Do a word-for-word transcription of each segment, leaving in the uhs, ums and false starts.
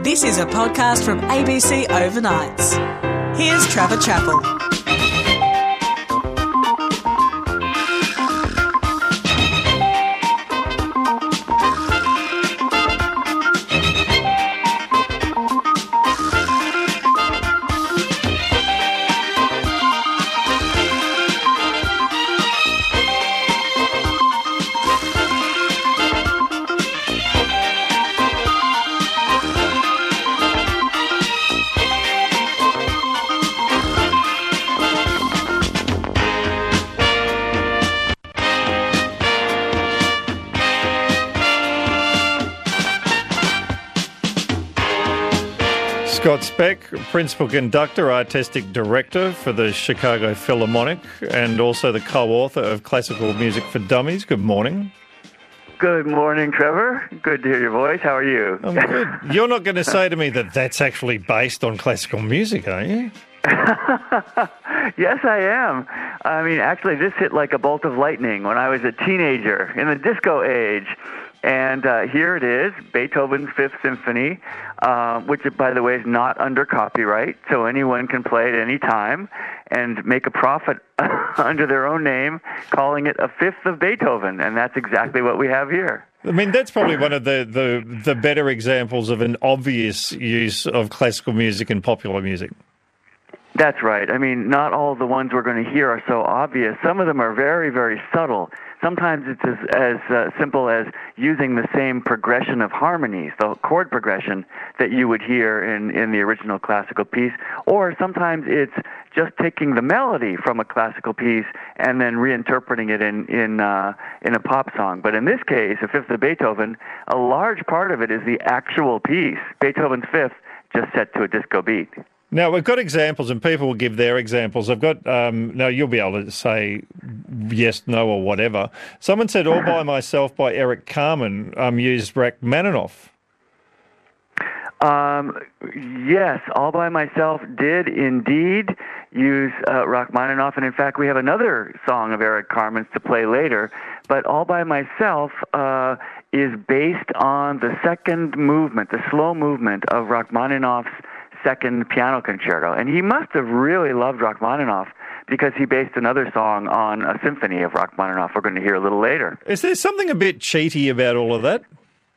This is a podcast from A B C Overnights. Here's Trevor Chappell. Scott Speck, Principal Conductor, Artistic Director for the Chicago Philharmonic and also the co-author of Classical Music for Dummies. Good morning. Good morning, Trevor. Good to hear your voice. How are you? I'm good. You're not going to say to me that that's actually based on classical music, are you? Yes, I am. I mean, actually, this hit like a bolt of lightning when I was a teenager in the disco age. And uh, here it is, Beethoven's Fifth Symphony, uh, which, by the way, is not under copyright, so anyone can play it any time and make a profit under their own name, calling it a Fifth of Beethoven, and that's exactly what we have here. I mean, that's probably one of the, the, the better examples of an obvious use of classical music in popular music. That's right. I mean, not all the ones we're going to hear are so obvious. Some of them are very, very subtle. Sometimes it's as, as uh, simple as using the same progression of harmonies, the chord progression that you would hear in, in the original classical piece. Or sometimes it's just taking the melody from a classical piece and then reinterpreting it in, in, uh, in a pop song. But in this case, a Fifth of Beethoven, a large part of it is the actual piece, Beethoven's Fifth, just set to a disco beat. Now, we've got examples, and people will give their examples. I've got, um, now you'll be able to say yes, no, or whatever. Someone said All By Myself by Eric Carmen um, used Rachmaninoff. Um, yes, All By Myself did indeed use uh, Rachmaninoff, and in fact, we have another song of Eric Carmen's to play later, but All By Myself uh, is based on the second movement, the slow movement of Rachmaninoff's second piano concerto. And he must have really loved Rachmaninoff because he based another song on a symphony of Rachmaninoff we're going to hear a little later. Is there something a bit cheaty about all of that?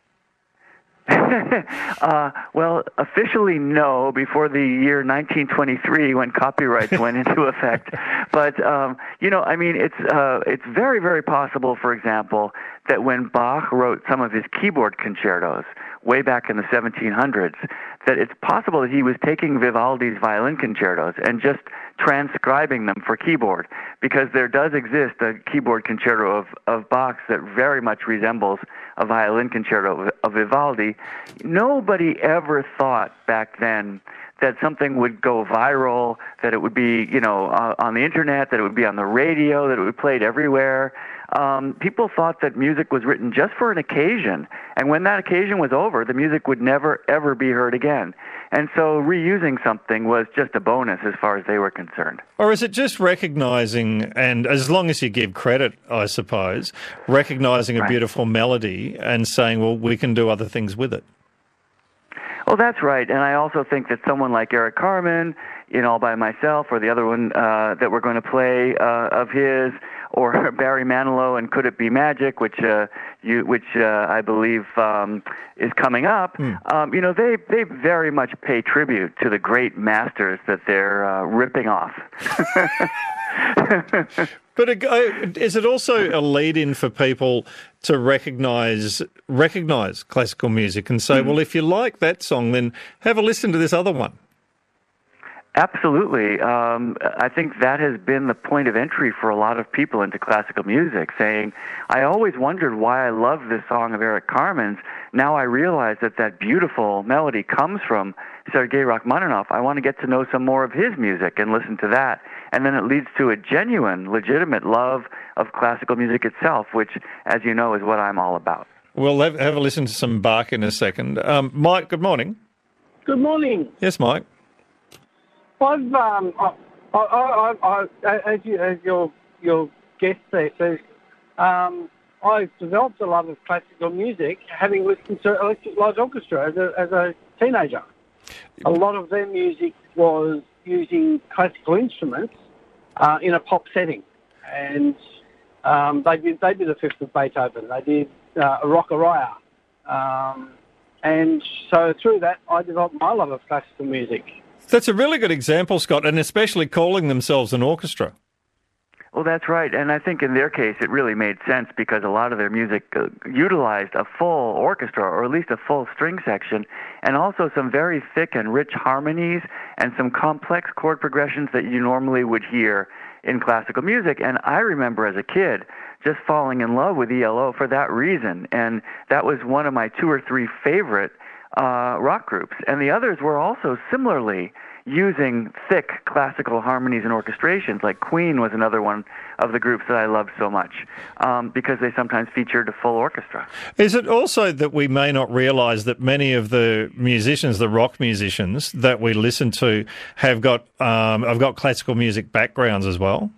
uh, well, officially no, before the year nineteen twenty-three when copyrights went into effect. But, um, you know, I mean, it's uh, it's very, very possible, for example, that when Bach wrote some of his keyboard concertos way back in the seventeen hundreds, that it's possible that he was taking Vivaldi's violin concertos and just transcribing them for keyboard, because there does exist a keyboard concerto of, of Bach's that very much resembles a violin concerto of, of Vivaldi. Nobody ever thought back then that something would go viral, that it would be, you know, uh, on the internet, that it would be on the radio, that it would be played everywhere. Um, people thought that music was written just for an occasion, and when that occasion was over, the music would never, ever be heard again. And so reusing something was just a bonus as far as they were concerned. Or is it just recognising, and as long as you give credit, I suppose, recognising a Right. beautiful melody and saying, well, we can do other things with it? Well, that's right. And I also think that someone like Eric Carmen in All By Myself, or the other one uh, that we're going to play uh, of his, or Barry Manilow and Could It Be Magic, which uh, you, which uh, I believe um, is coming up. Hmm. Um, you know, they they very much pay tribute to the great masters that they're uh, ripping off. But is it also a lead-in for people to recognise recognise classical music and say, mm-hmm. well, if you like that song, then have a listen to this other one? Absolutely. Um, I think that has been the point of entry for a lot of people into classical music, saying, I always wondered why I love this song of Eric Carmen's. Now I realize that that beautiful melody comes from Sergei Rachmaninoff. I want to get to know some more of his music and listen to that. And then it leads to a genuine, legitimate love of classical music itself, which, as you know, is what I'm all about. We'll have, have a listen to some Bach in a second. Um, Mike, good morning. Good morning. Yes, Mike. I've um, I, I, I, I, as you, as your your guest said, um, I developed a love of classical music having listened to Electric Light Orchestra as a, as a teenager. A lot of their music was using classical instruments uh, in a pop setting. And um, they did they did the Fifth of Beethoven. They did uh, a Rock-a-Raya. Um, and so through that, I developed my love of classical music. That's a really good example, Scott, and especially calling themselves an orchestra. Well, that's right, and I think in their case it really made sense because a lot of their music uh, utilized a full orchestra, or at least a full string section, and also some very thick and rich harmonies and some complex chord progressions that you normally would hear in classical music. And I remember as a kid just falling in love with E L O for that reason, and that was one of my two or three favorite uh, rock groups. And the others were also similarly using thick classical harmonies and orchestrations. Like Queen was another one of the groups that I loved so much um, because they sometimes featured a full orchestra. Is it also that we may not realise that many of the musicians, the rock musicians that we listen to, have got um, have got classical music backgrounds as well?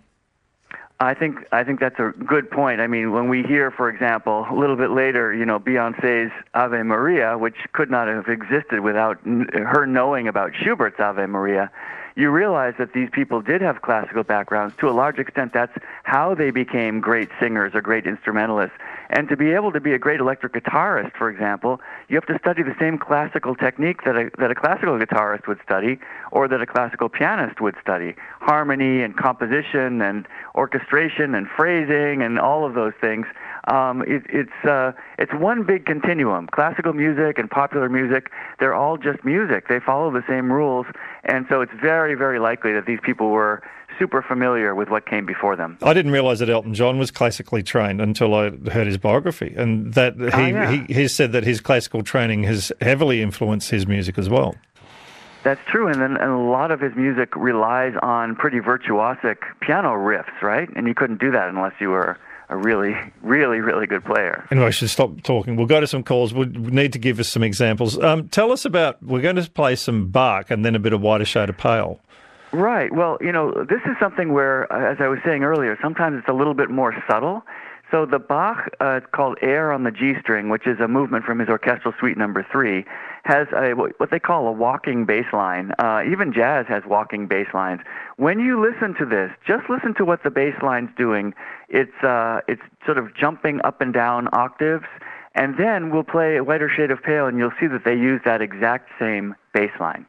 I think I think that's a good point. I mean, when we hear, for example, a little bit later, you know, Beyoncé's Ave Maria, which could not have existed without her knowing about Schubert's Ave Maria, you realize that these people did have classical backgrounds. To a large extent, that's how they became great singers or great instrumentalists. And to be able to be a great electric guitarist, for example, you have to study the same classical technique that a, that a classical guitarist would study or that a classical pianist would study. Harmony and composition and orchestration and phrasing and all of those things. Um, it, it's uh, it's one big continuum. Classical music and popular music, they're all just music. They follow the same rules. And so it's very, very likely that these people were super familiar with what came before them. I didn't realise that Elton John was classically trained until I heard his biography, and that he, oh, yeah. he, he said that his classical training has heavily influenced his music as well. That's true, and then and a lot of his music relies on pretty virtuosic piano riffs, right? And you couldn't do that unless you were a really, really, really good player. Anyway, I should stop talking. We'll go to some calls. We need to give us some examples. Um, tell us about, we're going to play some Bach and then a bit of Whiter Shade of Pale. Right. Well, you know, this is something where, as I was saying earlier, sometimes it's a little bit more subtle. So the Bach, uh, it's called Air on the G string, which is a movement from his orchestral suite number three, has a what they call a walking bass line. Uh, even jazz has walking bass lines. When you listen to this, just listen to what the bass line's doing. It's uh, it's sort of jumping up and down octaves, and then we'll play a Whiter Shade of Pale, and you'll see that they use that exact same bass line.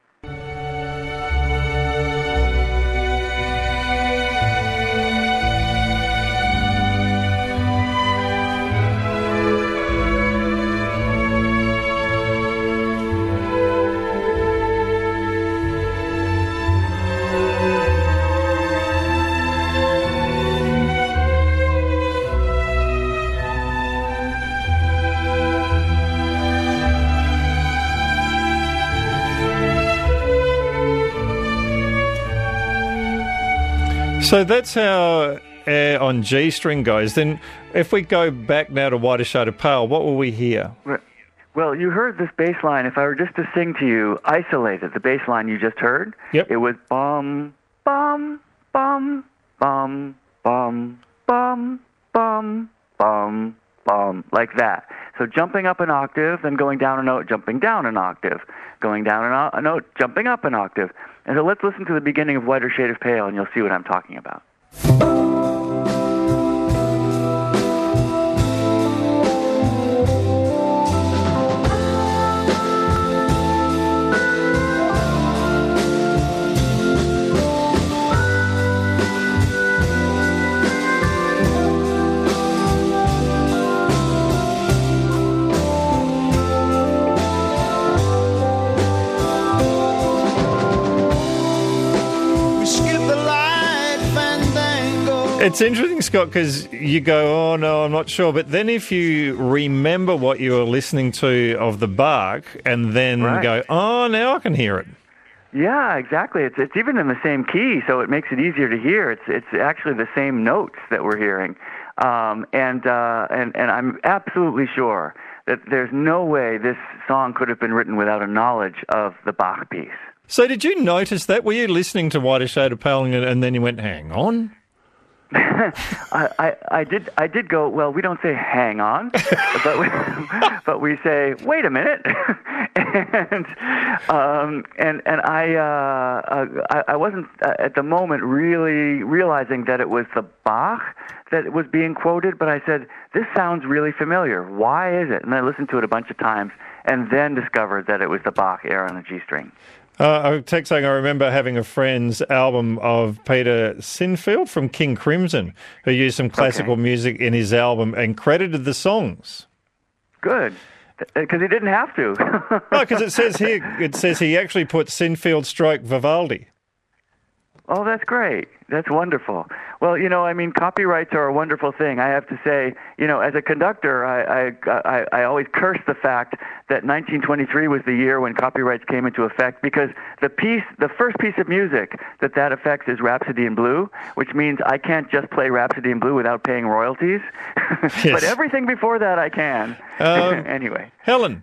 So that's how Air on G string goes. Then if we go back now to Whiter Shade of Pale, what will we hear? Well, you heard this bass line. If I were just to sing to you, isolated, the bass line you just heard, yep. It was bum, bum, bum, bum, bum, bum, bum, bum, bum, like that. So jumping up an octave, then going down a note, jumping down an octave, going down a note, jumping up an octave. And so let's listen to the beginning of Whiter Shade of Pale, and you'll see what I'm talking about. It's interesting, Scott, because you go, oh, no, I'm not sure. But then if you remember what you were listening to of the Bach and then right. go, oh, now I can hear it. Yeah, exactly. It's it's even in the same key, so it makes it easier to hear. It's it's actually the same notes that we're hearing. Um, and, uh, and, and I'm absolutely sure that there's no way this song could have been written without a knowledge of the Bach piece. So did you notice that? Were you listening to Whiter Shade of Pale and, and then you went, hang on? I, I, I did I did go, well, we don't say hang on, but we, but we say, wait a minute. and um, and and I, uh, I I wasn't uh, at the moment really realizing that it was the Bach that was being quoted, but I said, this sounds really familiar. Why is it? And I listened to it a bunch of times and then discovered that it was the Bach air on the G string. Uh, I text saying I remember having a friend's album of Peter Sinfield from King Crimson who used some classical Okay. music in his album and credited the songs. Good, because he didn't have to. No, because it says here, it says he actually put Sinfield stroke Vivaldi. Oh, that's great. That's wonderful. Well, you know, I mean, copyrights are a wonderful thing. I have to say, you know, as a conductor, I I, I, I always curse the fact that nineteen twenty-three was the year when copyrights came into effect, because the piece, the first piece of music that that affects is Rhapsody in Blue, which means I can't just play Rhapsody in Blue without paying royalties. Yes. But everything before that I can. Um, Anyway. Helen.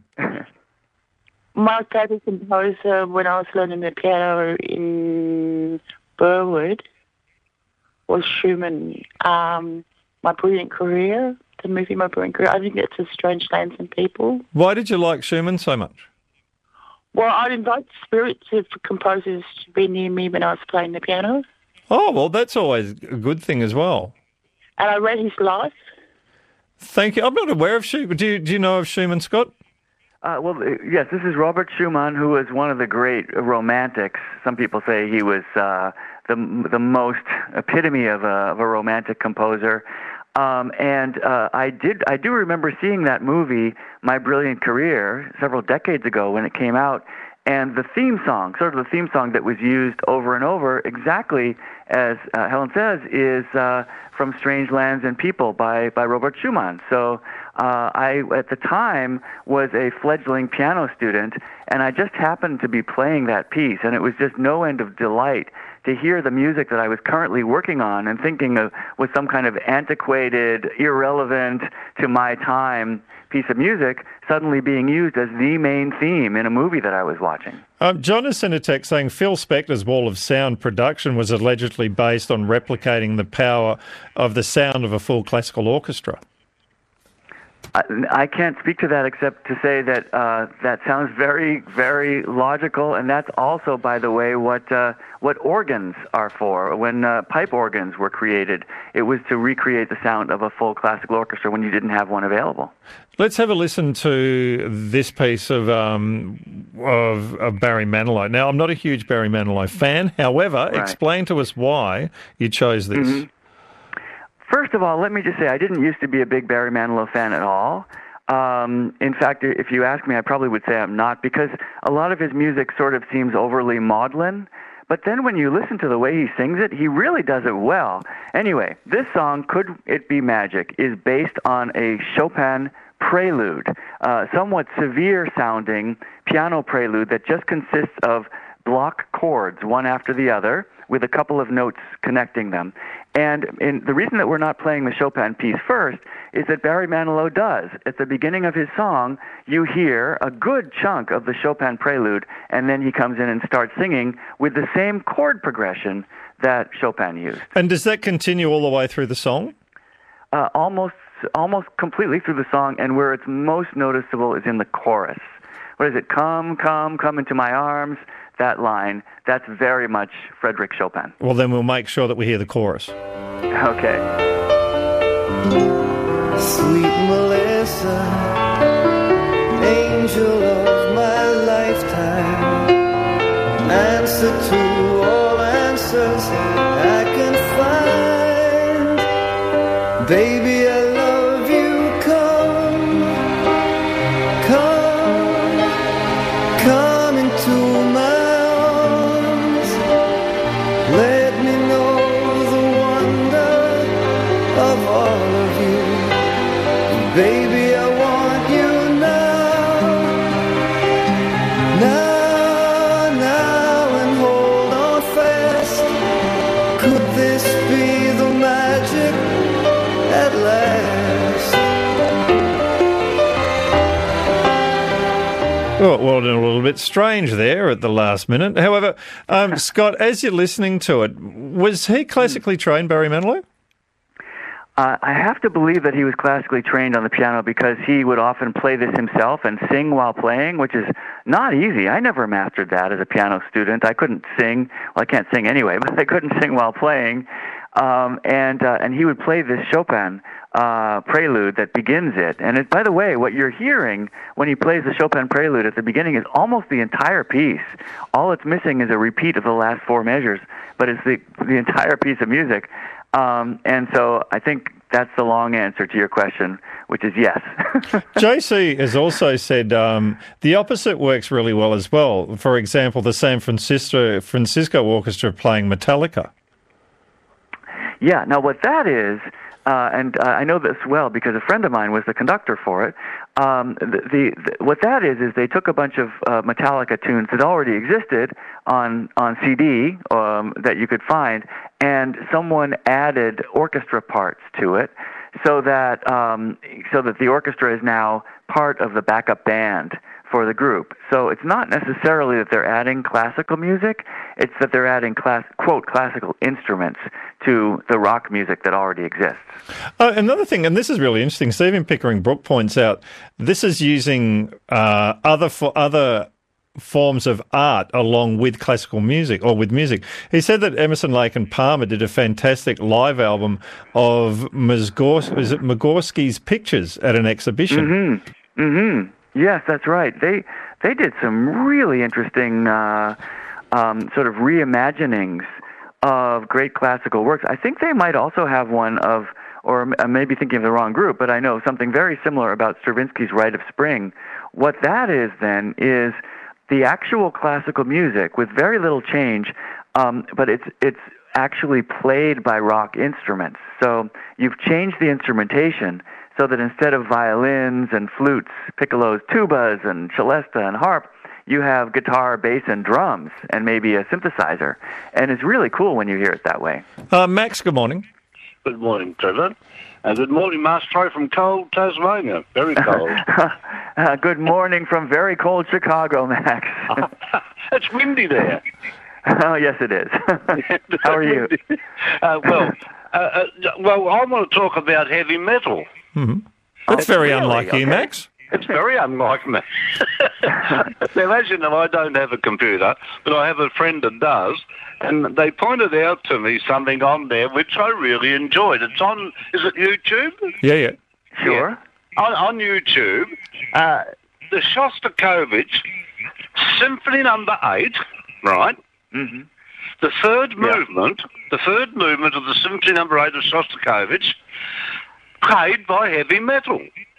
My favourite composer when I was learning the piano in Burwood was Schumann. Um, My Brilliant Career, the movie My Brilliant Career, I think it's A Strange Lands and People. Why did you like Schumann so much? Well, I'd invite spirits of composers to be near me when I was playing the piano. Oh, well, that's always a good thing as well. And I read his life. Thank you. I'm not aware of Schumann. Do you, do you know of Schumann, Scott? Uh, well, uh, yes, this is Robert Schumann, who was one of the great romantics. Some people say he was uh, the the most epitome of a, of a romantic composer. Um, and uh, I did I do remember seeing that movie, My Brilliant Career, several decades ago when it came out. And the theme song, sort of the theme song that was used over and over, exactly as uh, Helen says, is uh, from Strange Lands and People by, by Robert Schumann. So uh, I, at the time, was a fledgling piano student, and I just happened to be playing that piece, and it was just no end of delight to hear the music that I was currently working on and thinking of was some kind of antiquated, irrelevant to my time piece of music suddenly being used as the main theme in a movie that I was watching. Um, John has sent a text saying Phil Spector's Wall of Sound production was allegedly based on replicating the power of the sound of a full classical orchestra. I, I can't speak to that except to say that uh, that sounds very, very logical, and that's also, by the way, what uh, what organs are for. When uh, pipe organs were created, it was to recreate the sound of a full classical orchestra when you didn't have one available. Let's have a listen to this piece of um, of, of Barry Manilow. Now, I'm not a huge Barry Manilow fan. However, Right. explain to us why you chose this. Mm-hmm. First of all, let me just say I didn't used to be a big Barry Manilow fan at all. Um, in fact, if you ask me, I probably would say I'm not, because a lot of his music sort of seems overly maudlin. But then when you listen to the way he sings it, he really does it well. Anyway, this song, Could It Be Magic, is based on a Chopin prelude, uh, somewhat severe-sounding piano prelude that just consists of block chords, one after the other, with a couple of notes connecting them. And in, the reason that we're not playing the Chopin piece first is that Barry Manilow does. At the beginning of his song, you hear a good chunk of the Chopin prelude, and then he comes in and starts singing with the same chord progression that Chopin used. And does that continue all the way through the song? Uh, almost, almost completely through the song, and where it's most noticeable is in the chorus. What is it? Come, come, come into my arms. That line, that's very much Frédéric Chopin. Well, then we'll make sure that we hear the chorus. Okay. Sweet Melissa, angel of my lifetime, answer to all answers I can find. Baby, I love you, come, come, come into my arms. Let me know the wonder of all of you. Baby, I want you now, now, now, and hold on fast. Could this be the magic at last? Oh, well, a little bit strange there at the last minute. However, um, Scott, as you're listening to it, was he classically trained, Barry Manilow? Uh, I have to believe that he was classically trained on the piano because he would often play this himself and sing while playing, which is not easy. I never mastered that as a piano student. I couldn't sing. Well, I can't sing anyway, but I couldn't sing while playing. Um, and uh, and he would play this Chopin uh, prelude that begins it. And it, by the way, what you're hearing when he plays the Chopin prelude at the beginning is almost the entire piece. All it's missing is a repeat of the last four measures, but it's the the entire piece of music. Um, and so I think that's the long answer to your question, which is yes. J C has also said um, the opposite works really well as well. For example, the San Francisco Francisco Orchestra playing Metallica. Yeah, now what that is, uh, and uh, I know this well because a friend of mine was the conductor for it, um, the, the, the what that is is they took a bunch of uh, Metallica tunes that already existed on, on C D um, that you could find, and someone added orchestra parts to it so that um, so that the orchestra is now part of the backup band for the group. So it's not necessarily that they're adding classical music, it's that they're adding, class, quote, classical instruments to the rock music that already exists. Uh, another thing, and this is really interesting, Stephen Pickering Brook points out, this is using uh, other for other forms of art along with classical music or with music. He said that Emerson, Lake and Palmer did a fantastic live album of Musgor- is it Musorgsky's pictures at an exhibition. Mm-hmm. Mm-hmm. Yes, that's right. They they did some really interesting uh, um, sort of reimaginings of great classical works. I think they might also have one of, or I may be thinking of the wrong group, but I know something very similar about Stravinsky's Rite of Spring. What that is then is the actual classical music with very little change, um, but it's it's actually played by rock instruments. So you've changed the instrumentation so that instead of violins and flutes, piccolos, tubas, and celesta and harp, you have guitar, bass, and drums, and maybe a synthesizer. And it's really cool when you hear it that way. Uh, Max, good morning. Good morning, Trevor. And good morning, Maestro from cold Tasmania. Very cold. uh, good morning from very cold Chicago, Max. It's windy there. Oh, yes, it is. How are you? Uh, well, uh, uh, well, I want to talk about heavy metal. Mm-hmm. That's Oh, very really? unlike you, Okay. Max. It's very unlike me. Now, as you know, I don't have a computer, but I have a friend that does, and they pointed out to me something on there which I really enjoyed. It's on, is it YouTube? Yeah, yeah. Sure. On, on YouTube, uh, the Shostakovich Symphony Number Eight, right? Mm-hmm. The third Yeah. movement, the third movement of the Symphony Number Eight of Shostakovich, played by heavy metal.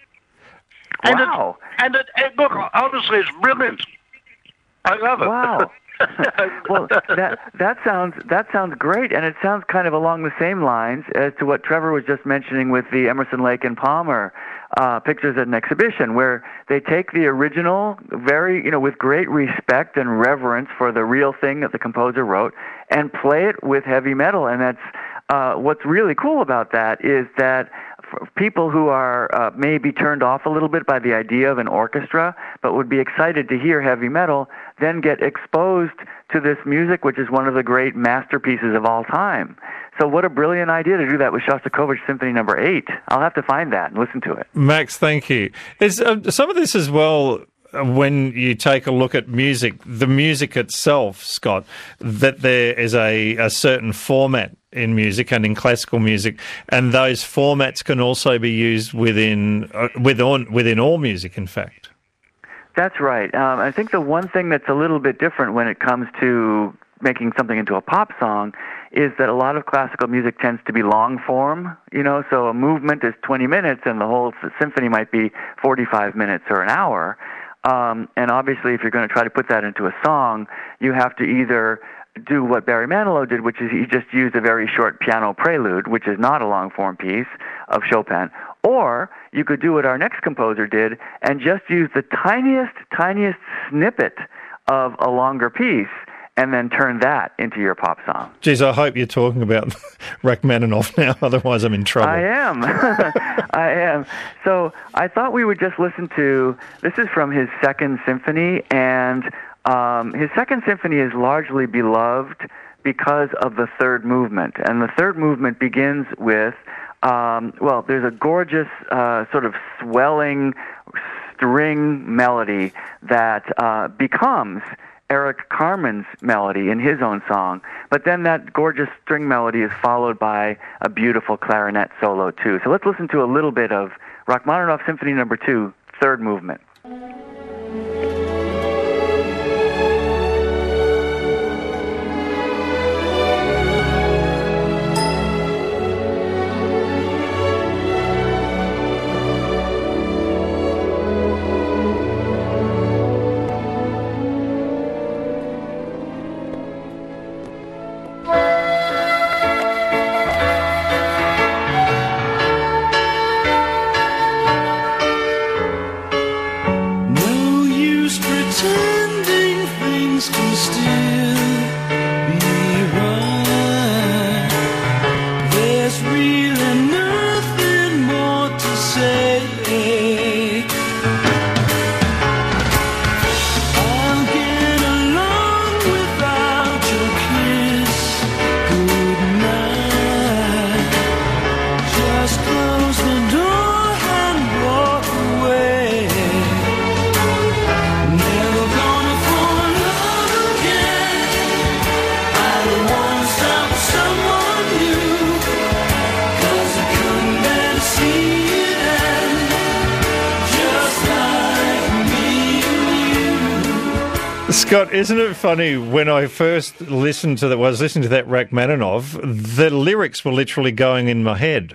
And Wow. It, and it, it, look, honestly, it's brilliant. I love it. Wow. Well, that that sounds that sounds great, and it sounds kind of along the same lines as to what Trevor was just mentioning with the Emerson, Lake and Palmer uh, pictures at an exhibition, where they take the original, very you know, with great respect and reverence for the real thing that the composer wrote, and play it with heavy metal. And that's uh, what's really cool about that is that for people who are uh, maybe turned off a little bit by the idea of an orchestra, but would be excited to hear heavy metal, then get exposed to this music, which is one of the great masterpieces of all time. So what a brilliant idea to do that with Shostakovich Symphony Number Eight. I'll have to find that and listen to it. Max, thank you. Is uh, some of this as well, uh, when you take a look at music, the music itself, Scott, that there is a, a certain format in music and in classical music, and those formats can also be used within uh, within, within all music, in fact. That's right. Um, I think the one thing that's a little bit different when it comes to making something into a pop song is that a lot of classical music tends to be long form, you know, so a movement is twenty minutes and the whole s- symphony might be forty-five minutes or an hour. Um, and obviously if you're going to try to put that into a song, you have to either do what Barry Manilow did, which is he just used a very short piano prelude, which is not a long-form piece of Chopin, or you could do what our next composer did and just use the tiniest, tiniest snippet of a longer piece and then turn that into your pop song. Geez, I hope you're talking about Rachmaninoff now, otherwise I'm in trouble. I am. I am. So I thought we would just listen to, this is from his second symphony, and um, his second symphony is largely beloved because of the third movement. And the third movement begins with um, well, there's a gorgeous uh, sort of swelling string melody that uh, becomes Eric Carmen's melody in his own song. But then that gorgeous string melody is followed by a beautiful clarinet solo, too. So let's listen to a little bit of Rachmaninoff Symphony Number two, third movement. Scott, isn't it funny, when I first listened to that, well, I was listening to that Rachmaninoff, the lyrics were literally going in my head.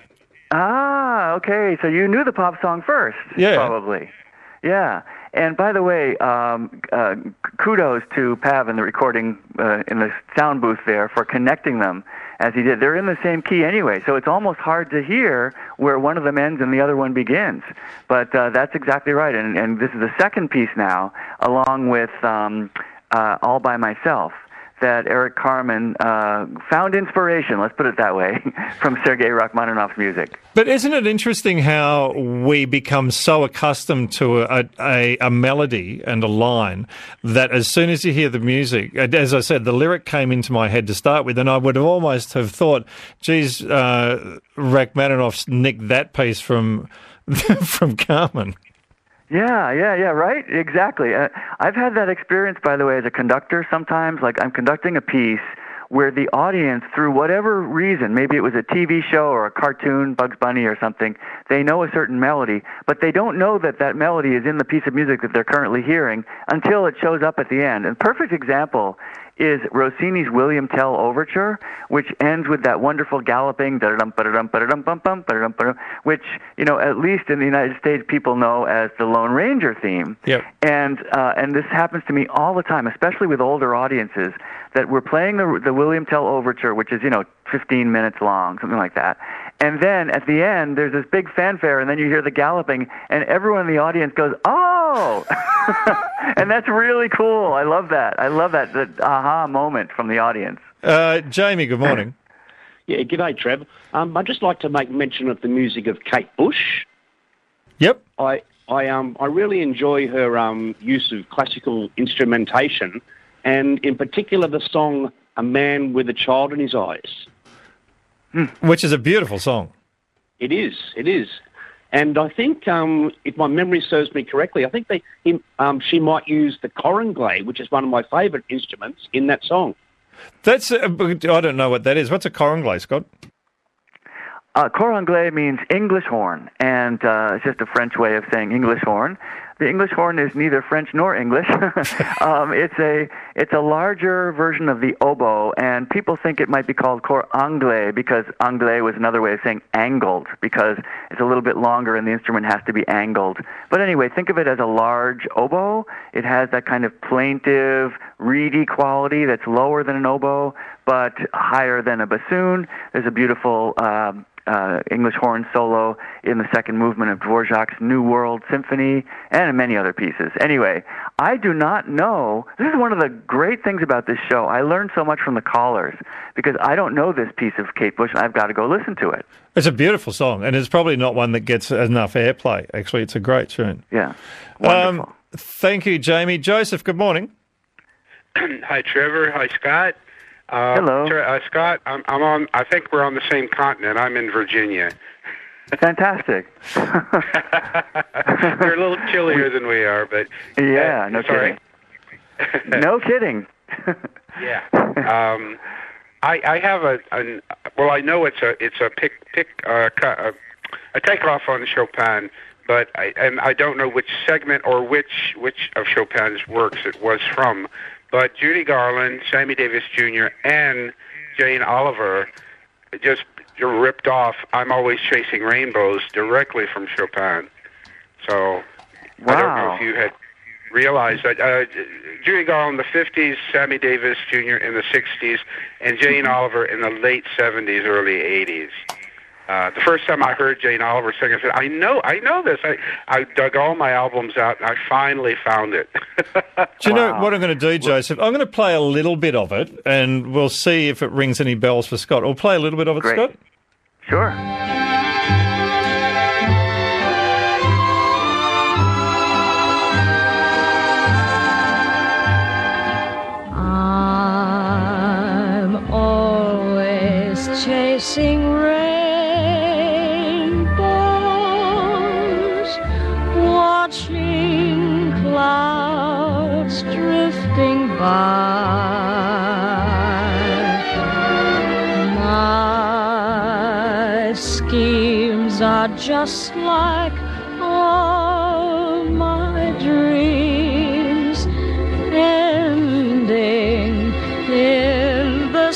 Ah, okay. So you knew the pop song first, yeah. probably. Yeah. And by the way, um, uh, kudos to Pav in the recording, uh, in the sound booth there, for connecting them as he did. They're in the same key anyway, so it's almost hard to hear where one of them ends and the other one begins. But uh, that's exactly right. And, and this is the second piece now, along with um, uh, All By Myself, that Eric Carmen uh, found inspiration, let's put it that way, from Sergei Rachmaninoff's music. But isn't it interesting how we become so accustomed to a, a, a melody and a line that as soon as you hear the music, as I said, the lyric came into my head to start with, and I would have almost have thought, geez, uh, Rachmaninoff's nicked that piece from from Carmen. Yeah, yeah, yeah, right? Exactly. Uh, I've had that experience, by the way, as a conductor sometimes. Like, I'm conducting a piece where the audience, through whatever reason, maybe it was a T V show or a cartoon, Bugs Bunny or something, they know a certain melody, but they don't know that that melody is in the piece of music that they're currently hearing until it shows up at the end. And perfect example is Rossini's William Tell Overture, which ends with that wonderful galloping, da-da-dum, ba-da-dum, ba-da-dum, bum, bum, ba-da-dum, ba-da-dum, which, you know, at least in the United States, people know as the Lone Ranger theme. Yep. And uh, and this happens to me all the time, especially with older audiences, that we're playing the the William Tell Overture, which is, you know, fifteen minutes long, something like that. And then at the end, there's this big fanfare, and then you hear the galloping, and everyone in the audience goes, oh! And that's really cool. I love that. I love that, that aha moment from the audience. Uh, Jamie, good morning. Yeah, g'day, Trev. Um, I'd just like to make mention of the music of Kate Bush. Yep. I I um I really enjoy her um use of classical instrumentation, and in particular the song "A Man with a Child in His Eyes." Which is a beautiful song. It is, it is. And I think, um, if my memory serves me correctly, I think they, he, um, she might use the coranglais, which is one of my favourite instruments, in that song. That's uh, I don't know what that is. What's a coranglais, Scott? Uh, coranglais means English horn, and uh, it's just a French way of saying English horn. The English horn is neither French nor English. um, it's a it's a larger version of the oboe, and people think it might be called cor anglais because anglais was another way of saying angled, because it's a little bit longer and the instrument has to be angled. But anyway, think of it as a large oboe. It has that kind of plaintive, reedy quality that's lower than an oboe, but higher than a bassoon. There's a beautiful um, Uh, English horn solo in the second movement of Dvorak's New World Symphony, and in many other pieces. Anyway, I do not know. This is one of the great things about this show. I learned so much from the callers because I don't know this piece of Kate Bush, and I've got to go listen to it. It's a beautiful song, and it's probably not one that gets enough airplay. Actually, it's a great tune. Yeah, wonderful. Um, thank you, Jamie. Joseph, good morning. Hi, Trevor. Hi, Scott. Uh, Hello. Uh, Scott, I'm, I'm on, I think we're on the same continent. I'm in Virginia. Fantastic. They're a little chillier than we are, but Yeah, uh, no sorry. kidding. No kidding. Yeah. Um, I, I have a, an, well, I know it's a it's a pick pick uh, a, a takeoff on Chopin, but I and I don't know which segment or which which of Chopin's works it was from. But Judy Garland, Sammy Davis Junior, and Jane Oliver just ripped off "I'm Always Chasing Rainbows" directly from Chopin. So I don't know Wow. if you had realized that. Uh, Judy Garland in the fifties, Sammy Davis Junior in the sixties, and Jane Oliver in the late seventies, early eighties. Uh, the first time I heard Jane Oliver sing, I said, I know, I know this. I, I dug all my albums out, and I finally found it. Do you know Wow. what I'm going to do, Joseph? I'm going to play a little bit of it, and we'll see if it rings any bells for Scott. We'll play a little bit of it, Great. Scott. Sure. I'm always chasing rainbows, watching clouds drifting by. My schemes are just like all my dreams, ending in the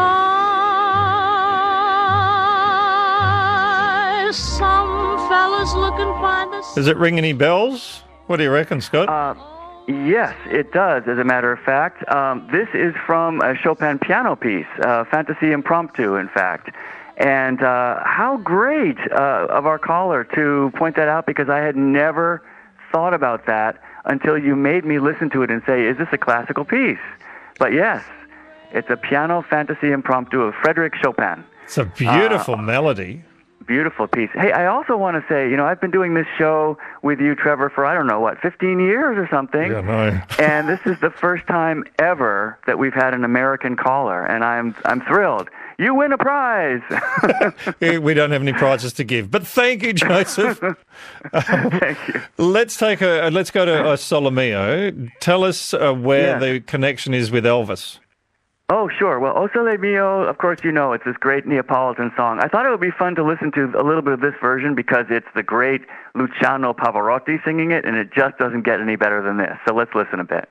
sky. Some fellas look and find the Does it ring any bells? What do you reckon, Scott? Uh, yes, it does, as a matter of fact. Um, this is from a Chopin piano piece, uh, Fantasy Impromptu, in fact. And uh, how great uh, of our caller to point that out, because I had never thought about that until you made me listen to it and say, is this a classical piece? But yes, it's a piano Fantasy Impromptu of Frédéric Chopin. It's a beautiful melody. Beautiful piece. Hey, I also want to say, you know, I've been doing this show with you, Trevor, for, I don't know, what, fifteen years or something? Yeah, no. And this is the first time ever that we've had an American caller, and I'm I'm thrilled. You win a prize. We don't have any prizes to give, but thank you, Joseph. Thank you. Let's take a let's go to uh, Solomeo. Tell us uh, where Yeah. the connection is with Elvis. Oh, sure. Well, O Sole Mio, of course, you know, it's this great Neapolitan song. I thought it would be fun to listen to a little bit of this version because it's the great Luciano Pavarotti singing it, and it just doesn't get any better than this. So let's listen a bit.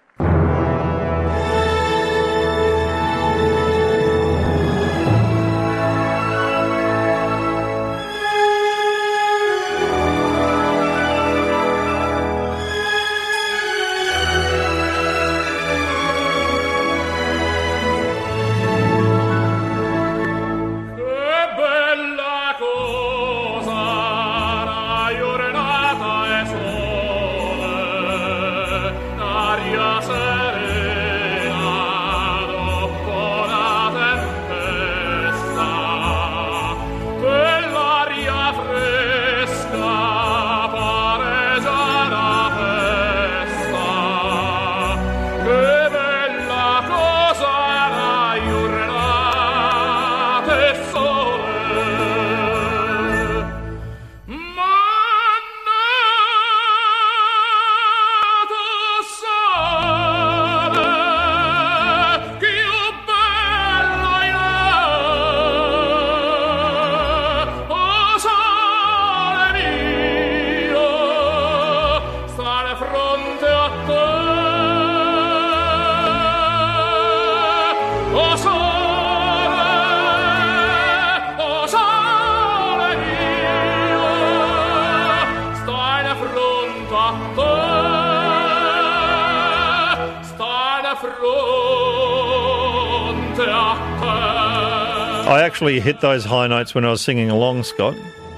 I actually hit those high notes when I was singing along, Scott.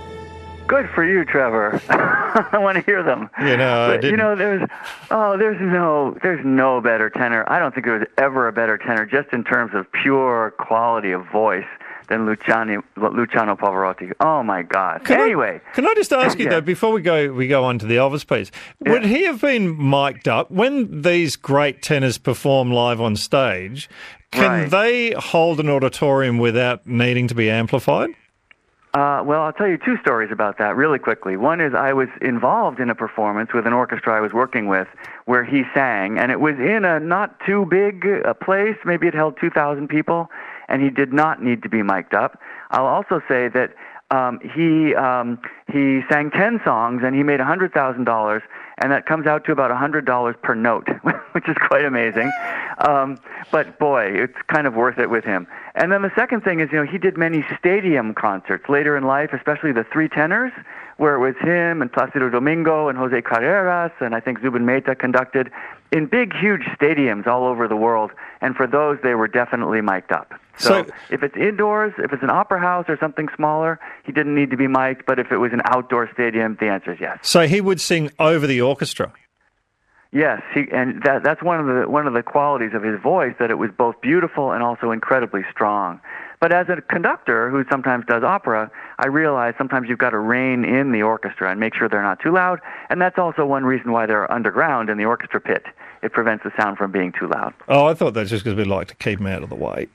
Good for you, Trevor. I want to hear them. You know, I But, you didn't. know, there's oh, there's no there's no better tenor. I don't think there was ever a better tenor, just in terms of pure quality of voice, than Luciano Luciano Pavarotti. Oh my God. Can I- anyway, Can I just ask you Yeah. though, before we go we go on to the Elvis piece, would he have been mic'd up when these great tenors perform live on stage? Can Right. they hold an auditorium without needing to be amplified? Uh, well, I'll tell you two stories about that really quickly. One is I was involved in a performance with an orchestra I was working with where he sang, and it was in a not too big a place. Maybe it held two thousand people, and he did not need to be mic'd up. I'll also say that um, he um, he sang ten songs, and he made one hundred thousand dollars, and that comes out to about one hundred dollars per note, which is quite amazing. Um, but, boy, it's kind of worth it with him. And then the second thing is, you know, he did many stadium concerts later in life, especially the Three Tenors, where it was him and Placido Domingo and Jose Carreras, and I think Zubin Mehta conducted in big, huge stadiums all over the world. And for those, they were definitely mic'd up. So, so if it's indoors, if it's an opera house or something smaller, he didn't need to be mic'd. But if it was an outdoor stadium, the answer is yes. So he would sing over the orchestra? Yes, he, and that, that's one of the one of the qualities of his voice, that it was both beautiful and also incredibly strong. But as a conductor who sometimes does opera, I realize sometimes you've got to rein in the orchestra and make sure they're not too loud, and that's also one reason why they're underground in the orchestra pit. It prevents the sound from being too loud. Oh, I thought that's just because we'd like to keep them out of the way.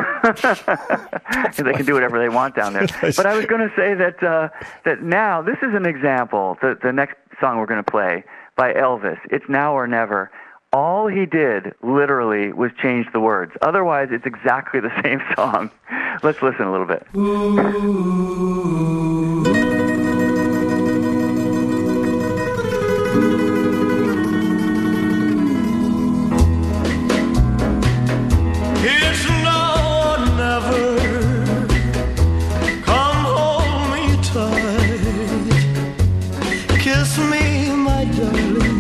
They can do whatever they want down there. But I was going to say that uh, that now, this is an example, the, the next song we're going to play, by Elvis. It's Now or Never. All he did, literally, was change the words. Otherwise, it's exactly the same song. Let's listen a little bit. It's now or never. Come hold me tight. Kiss me, my darling.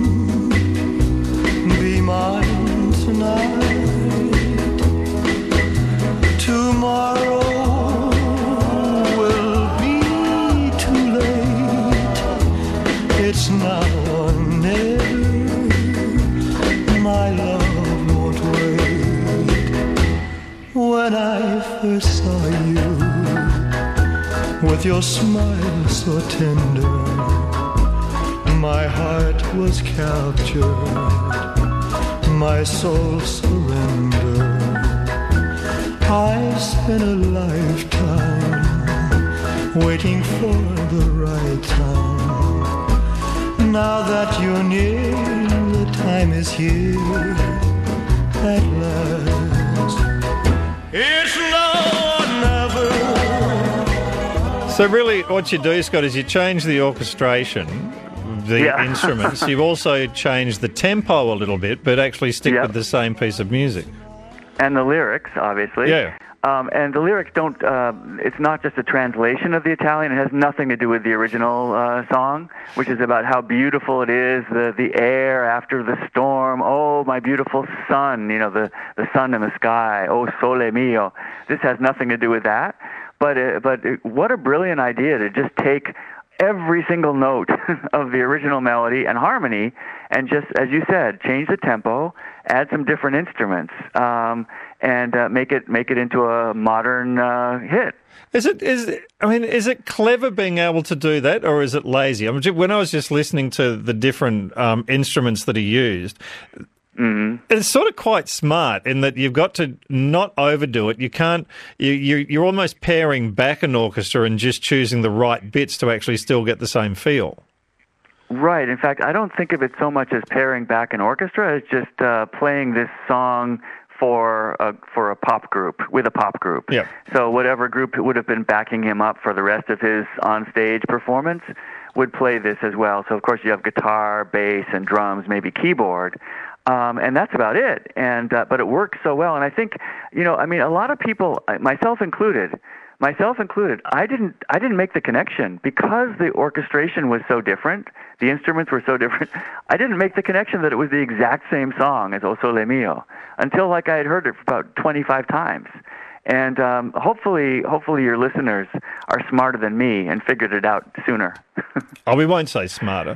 Be mine tonight. Tomorrow will be too late. It's now or never. My love won't wait. When I first saw you, with your smile so tender, my heart was captured, my soul surrendered. I spent a lifetime waiting for the right time. Now that you're near, the time is here at last. It's now or never. So really what you do, Scott, is you change the orchestration, the Yeah. instruments. You've also changed the tempo a little bit, but actually stick Yep. with the same piece of music. And the lyrics, obviously. Yeah. Um, and the lyrics don't, uh, it's not just a translation of the Italian. It has nothing to do with the original uh, song, which is about how beautiful it is, the, the air after the storm. Oh, my beautiful sun, you know, the, the sun in the sky. Oh, sole mio. This has nothing to do with that. But, uh, but uh, what a brilliant idea to just take every single note of the original melody and harmony and just, as you said, change the tempo, add some different instruments, um, and uh, make it make it into a modern uh, hit. Is it? Is it, I mean, is it clever being able to do that, or is it lazy? I mean, when I was just listening to the different um, instruments that he used, mm-hmm. it's sort of quite smart in that you've got to not overdo it. You can't. You, you you're almost paring back an orchestra and just choosing the right bits to actually still get the same feel. Right. In fact, I don't think of it so much as paring back an orchestra as just uh, playing this song for a, for a pop group, with a pop group. Yeah. So whatever group would have been backing him up for the rest of his on-stage performance would play this as well. So, of course, you have guitar, bass, and drums, maybe keyboard. Um, and that's about it. And uh, but it works so well. And I think, you know, I mean, a lot of people, myself included, myself included, I didn't I didn't make the connection because the orchestration was so different, the instruments were so different. I didn't make the connection that it was the exact same song as O Sole Mio until like I had heard it about twenty-five times. And um, hopefully, hopefully your listeners are smarter than me and figured it out sooner. Oh, we won't say smarter.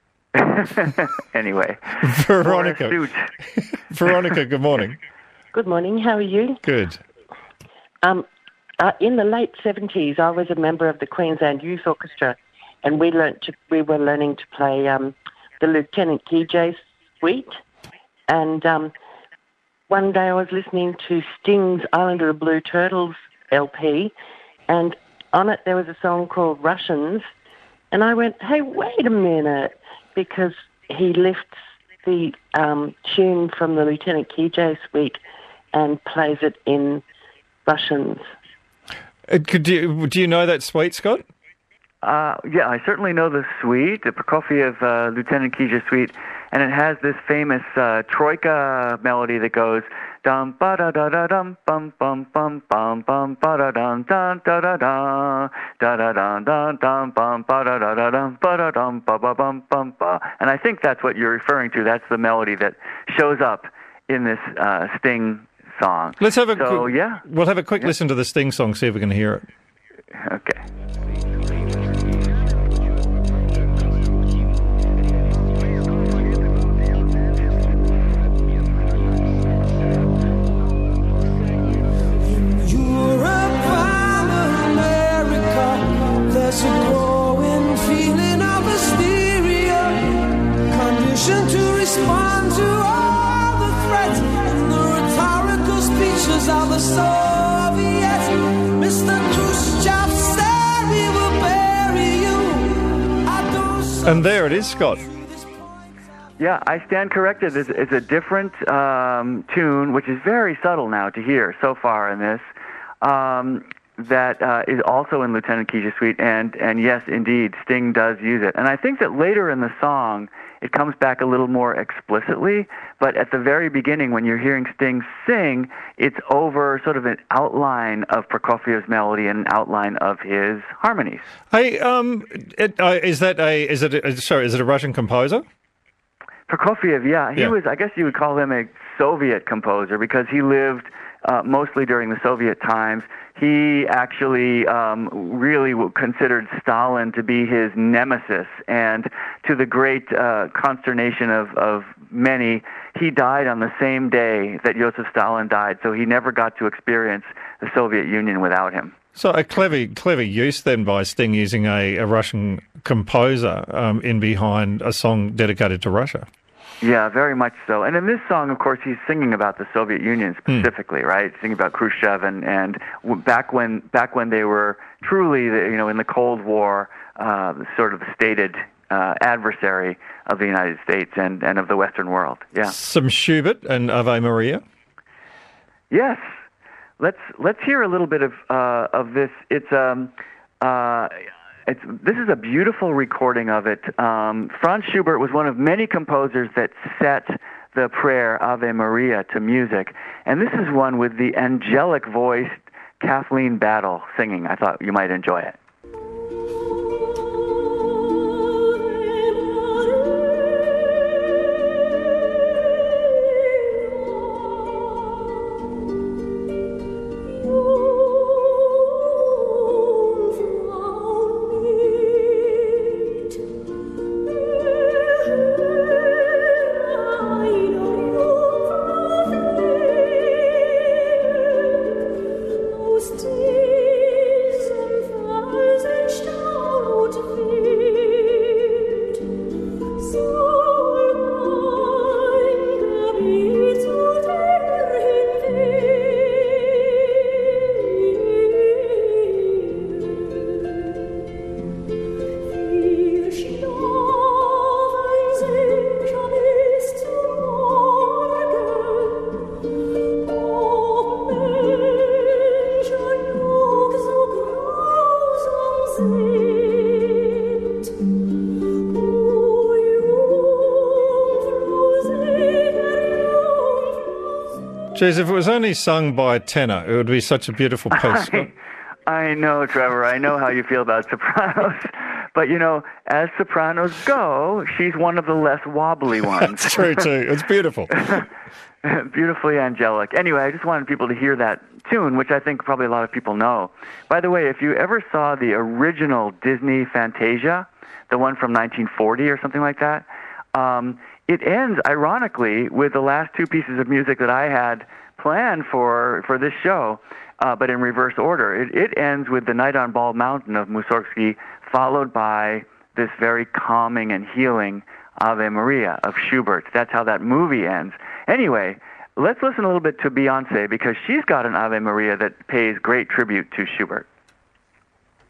Anyway, Veronica. Veronica, good morning. Good morning. How are you? Good. Um, uh, in the late seventies, I was a member of the Queensland Youth Orchestra, and we learnt to, we were learning to play um, the Lieutenant Kijay Suite. And um, one day I was listening to Sting's Island of the Blue Turtles L P, and on it there was a song called Russians, and I went, hey, wait a minute, because he lifts the um, tune from the Lieutenant K J suite and plays it in Russians. Uh, could you, do you know that suite, Scott? Uh, yeah, I certainly know the suite, the Prokofiev uh, Lieutenant K J suite, and it has this famous uh, troika melody that goes dum ba da da da dum bum bum bum bum bum ba da dum dum da da da da da dum dum dum bum ba da da da dum ba da dum ba ba bum bum ba. And I think that's what you're referring to. That's the melody that shows up in this uh, Sting song. Let's have a so, quick, yeah. We'll have a quick yeah. listen to the Sting song, see if we can hear it. Okay. There's a growing feeling of hysteria, conditioned to respond to all the threats and the rhetorical speeches of the Soviets. Mister Khrushchev said we will bury you. I don't. And there it is, Scott. Yeah, I stand corrected. It's, it's a different um, tune, which is very subtle now to hear so far in this. Um, that uh, is also in Lieutenant K J suite, and, and yes, indeed, Sting does use it. And I think that later in the song, it comes back a little more explicitly, but at the very beginning, when you're hearing Sting sing, it's over sort of an outline of Prokofiev's melody and an outline of his harmonies. Hey, um, it, uh, is that a, is it, a, sorry, is it a Russian composer? Prokofiev, yeah, he yeah. was, I guess you would call him a Soviet composer because he lived uh, mostly during the Soviet times. He actually um, really considered Stalin to be his nemesis, and to the great uh, consternation of, of many, he died on the same day that Joseph Stalin died, so he never got to experience the Soviet Union without him. So a clever, clever use then by Sting using a, a Russian composer um, in behind a song dedicated to Russia. Yeah, very much so. And in this song, of course, he's singing about the Soviet Union specifically, mm. right? Singing about Khrushchev and and back when back when they were truly, you know, in the Cold War, uh, sort of stated uh, adversary of the United States and, and of the Western world. Yeah. Some Schubert and Ave Maria. Yes. Let's let's hear a little bit of uh, of this. It's um uh. It's, this is a beautiful recording of it. Um, Franz Schubert was one of many composers that set the prayer Ave Maria to music, and this is one with the angelic-voiced Kathleen Battle singing. I thought you might enjoy it. Geez, if it was only sung by a tenor, it would be such a beautiful piece. I, I know, Trevor. I know how you feel about sopranos. But, you know, as sopranos go, she's one of the less wobbly ones. That's true, too. It's beautiful. Beautifully angelic. Anyway, I just wanted people to hear that tune, which I think probably a lot of people know. By the way, if you ever saw the original Disney Fantasia, the one from nineteen forty or something like that, um, it ends, ironically, with the last two pieces of music that I had planned for, for this show, uh, but in reverse order. It, it ends with The Night on Bald Mountain of Mussorgsky, followed by this very calming and healing Ave Maria of Schubert. That's how that movie ends. Anyway, let's listen a little bit to Beyonce, because she's got an Ave Maria that pays great tribute to Schubert.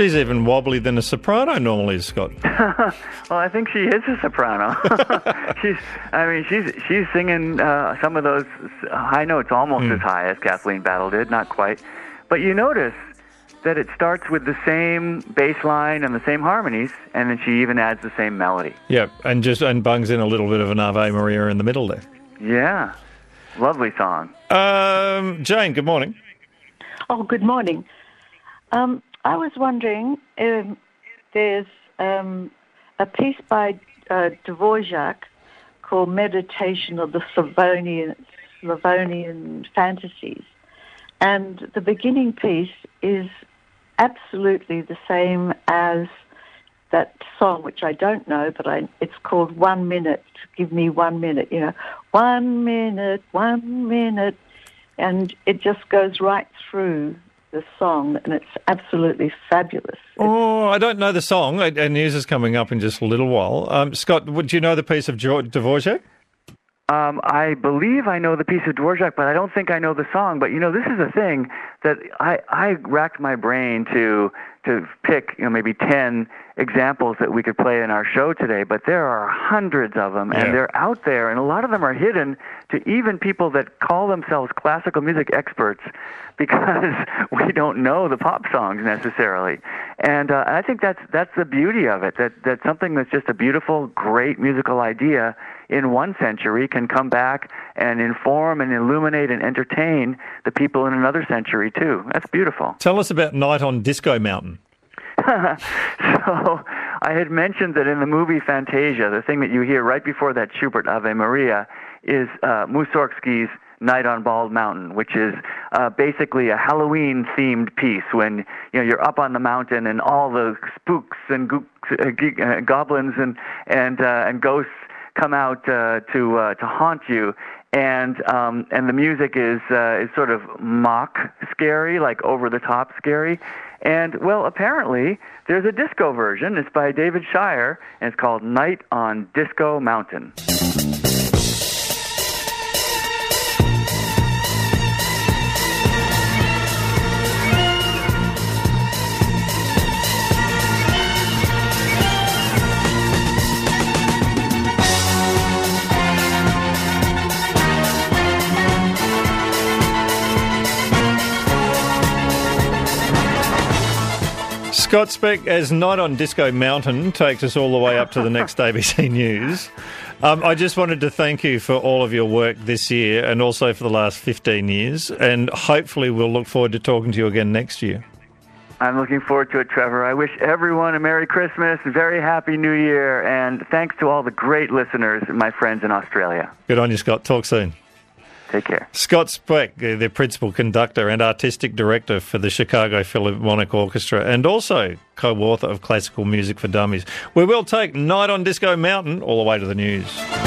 She's even wobbly than a soprano normally is, Scott. Well, I think she is a soprano. she's, I mean, she's she's singing uh, some of those high notes almost mm. as high as Kathleen Battle did, not quite. But you notice that it starts with the same bass line and the same harmonies, and then she even adds the same melody. Yeah, and just and bungs in a little bit of an Ave Maria in the middle there. Yeah, lovely song. Um, Jane, good morning. Oh, good morning. Um, I was wondering, um, there's um, a piece by uh, Dvorak called Meditation of the Slavonian, Slavonian Fantasies. And the beginning piece is absolutely the same as that song, which I don't know, but I, it's called One Minute, Give Me One Minute, you know, one minute, one minute. And it just goes right through the song, and it's absolutely fabulous. Oh, I don't know the song, and news is coming up in just a little while. Um, Scott, would you know the piece of Dvorak? Um, I believe I know the piece of Dvorak, but I don't think I know the song. But, you know, this is a thing that I, I racked my brain to to pick, you know, maybe ten examples that we could play in our show today, but there are hundreds of them, and yeah. they're out there, and a lot of them are hidden to even people that call themselves classical music experts because we don't know the pop songs necessarily. And uh, I think that's that's the beauty of it, that, that something that's just a beautiful, great musical idea in one century can come back and inform and illuminate and entertain the people in another century, too. That's beautiful. Tell us about Night on Disco Mountain. So I had mentioned that in the movie Fantasia, the thing that you hear right before that Schubert Ave Maria is uh, Mussorgsky's Night on Bald Mountain, which is uh, basically a Halloween-themed piece when you know you're up on the mountain and all the spooks and gooks, uh, ge- uh, goblins and and uh, and ghosts come out uh, to uh, to haunt you. And um, and the music is uh, is sort of mock scary, like over the top scary. And well, apparently there's a disco version. It's by David Shire, and it's called Night on Disco Mountain. Scott Speck as Night on Disco Mountain takes us all the way up to the next A B C News. Um, I just wanted to thank you for all of your work this year and also for the last fifteen years, and hopefully we'll look forward to talking to you again next year. I'm looking forward to it, Trevor. I wish everyone a Merry Christmas, a very Happy New Year, and thanks to all the great listeners, my friends in Australia. Good on you, Scott. Talk soon. Take care. Scott Speck, the principal conductor and artistic director for the Chicago Philharmonic Orchestra, and also co-author of Classical Music for Dummies. We will take Night on Disco Mountain all the way to the news.